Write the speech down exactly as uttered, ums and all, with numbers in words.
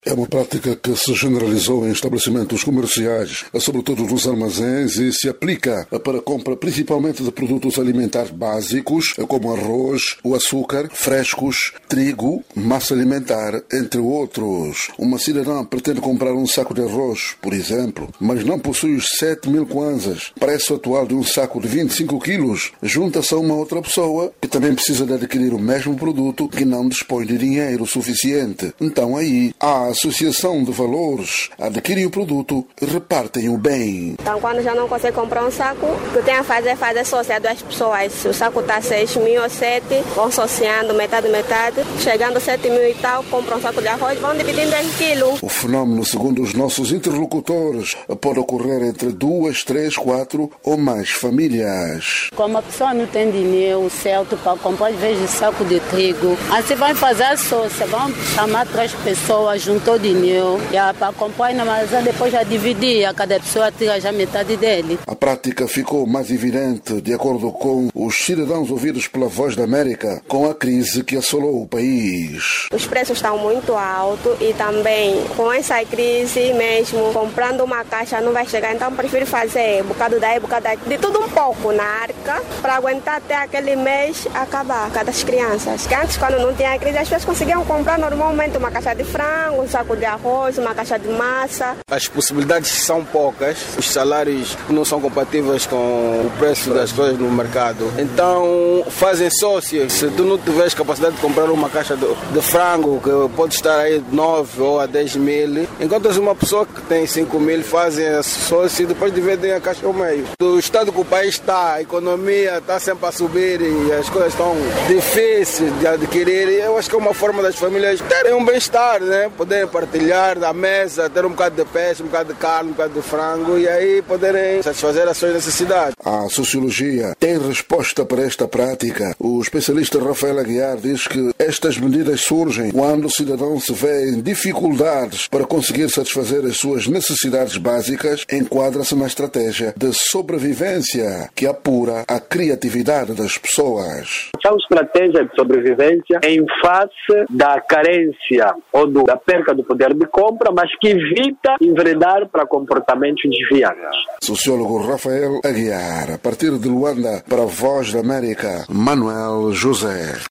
É uma prática que se generalizou em estabelecimentos comerciais, sobretudo nos armazéns, e se aplica para a compra principalmente de produtos alimentares básicos, como arroz, o açúcar, frescos, trigo, massa alimentar, entre outros. Uma cidadã pretende comprar um saco de arroz, por exemplo, mas não possui os sete mil kwanzas. Preço atual de um saco de vinte e cinco quilos. Junta-se a uma outra pessoa que também precisa de adquirir o mesmo produto que não dispõe de dinheiro suficiente. Então aí, a associação de valores adquire o produto, repartem o bem. Então quando já não consegue comprar um saco, o que tem a fazer é fazer associar duas pessoas. Se o saco está seis mil ou sete, vão associando metade, metade. Chegando a sete mil e tal, compram um saco de arroz, vão dividindo em quilos. O fenómeno, segundo os nossos interlocutores, pode ocorrer entre duas, três, quatro ou mais famílias. Como a pessoa não tem dinheiro certo para comprar, às vezes, saco de trigo, assim vai fazer assócia, vão chamar três pessoas, juntou dinheiro, e para comprar na armazém, depois já dividir, a cada pessoa tira já metade dele. A prática ficou mais evidente, de acordo com os cidadãos ouvidos pela Voz da América, com a crise que assolou o país. Os preços estão muito altos e também com essa crise mesmo, comprando uma caixa não vai chegar, então prefiro fazer um bocado daí, um bocado daí, de tudo um pouco na arca, para aguentar até aquele mês acabar, cada das crianças. Que antes, quando não tinha crise, as pessoas conseguiam comprar normalmente uma caixa de frango, um saco de arroz, uma caixa de massa. As possibilidades são poucas, os salários não são compatíveis com o preço das coisas no mercado. Então, fazem sócios. Se tu não tiveres capacidade de comprar uma caixa de, de frango, que pode estar aí de nove ou a dez mil, encontras uma pessoa que tem cinco mil, fazem sócio e depois dividem a caixa ao meio. Do estado que o país está, a economia está sempre a subir e as coisas estão difíceis de adquirir, e eu acho que é uma forma das famílias terem um bem-estar, né? Poderem partilhar da mesa, ter um bocado de peixe, um bocado de carne, um bocado de frango e aí poderem satisfazer as suas necessidades. A sociologia tem resposta para esta prática. O especialista Rafael Aguiar diz que estas medidas surgem quando o cidadão se vê em dificuldades para conseguir satisfazer as suas necessidades básicas, enquadra-se na estratégia de sobrevivência que apura a criatividade das pessoas. São estratégias de sobrevivência em face da carência ou do, da perca do poder de compra, mas que evita enveredar para comportamentos desviados. Sociólogo Rafael Aguiar, a partir de Luanda, para a Voz da América, Manuel José.